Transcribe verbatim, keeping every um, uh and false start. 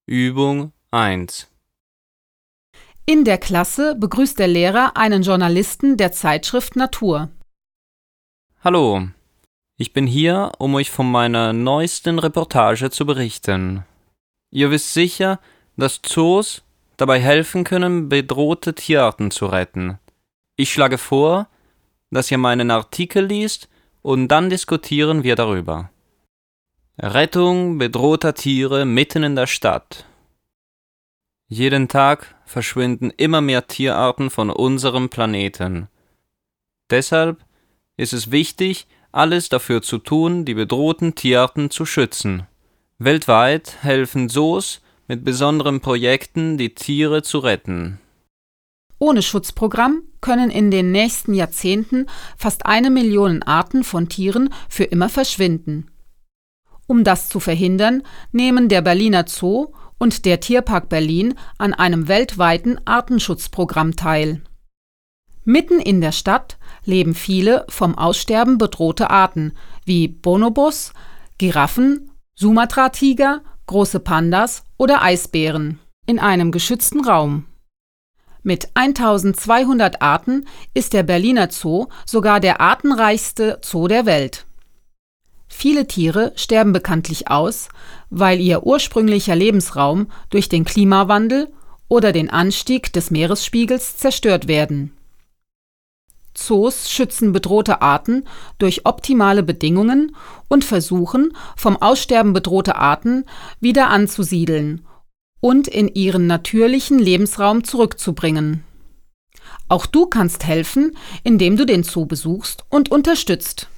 Übung eins. In der Klasse begrüßt der Lehrer einen Journalisten der Zeitschrift Natur. Hallo, ich bin hier, um euch von meiner neuesten Reportage zu berichten. Ihr wisst sicher, dass Zoos dabei helfen können, bedrohte Tierarten zu retten. Ich schlage vor, dass ihr meinen Artikel liest und dann diskutieren wir darüber. Rettung bedrohter Tiere mitten in der Stadt. Jeden Tag verschwinden immer mehr Tierarten von unserem Planeten. Deshalb ist es wichtig, alles dafür zu tun, die bedrohten Tierarten zu schützen. Weltweit helfen Zoos mit besonderen Projekten, die Tiere zu retten. Ohne Schutzprogramm können in den nächsten Jahrzehnten fast eine Million Arten von Tieren für immer verschwinden. Um das zu verhindern, nehmen der Berliner Zoo und der Tierpark Berlin an einem weltweiten Artenschutzprogramm teil. Mitten in der Stadt leben viele vom Aussterben bedrohte Arten wie Bonobos, Giraffen, Sumatra-Tiger, große Pandas oder Eisbären in einem geschützten Raum. Mit eintausendzweihundert Arten ist der Berliner Zoo sogar der artenreichste Zoo der Welt. Viele Tiere sterben bekanntlich aus, weil ihr ursprünglicher Lebensraum durch den Klimawandel oder den Anstieg des Meeresspiegels zerstört werden. Zoos schützen bedrohte Arten durch optimale Bedingungen und versuchen, vom Aussterben bedrohte Arten wieder anzusiedeln und in ihren natürlichen Lebensraum zurückzubringen. Auch du kannst helfen, indem du den Zoo besuchst und unterstützt.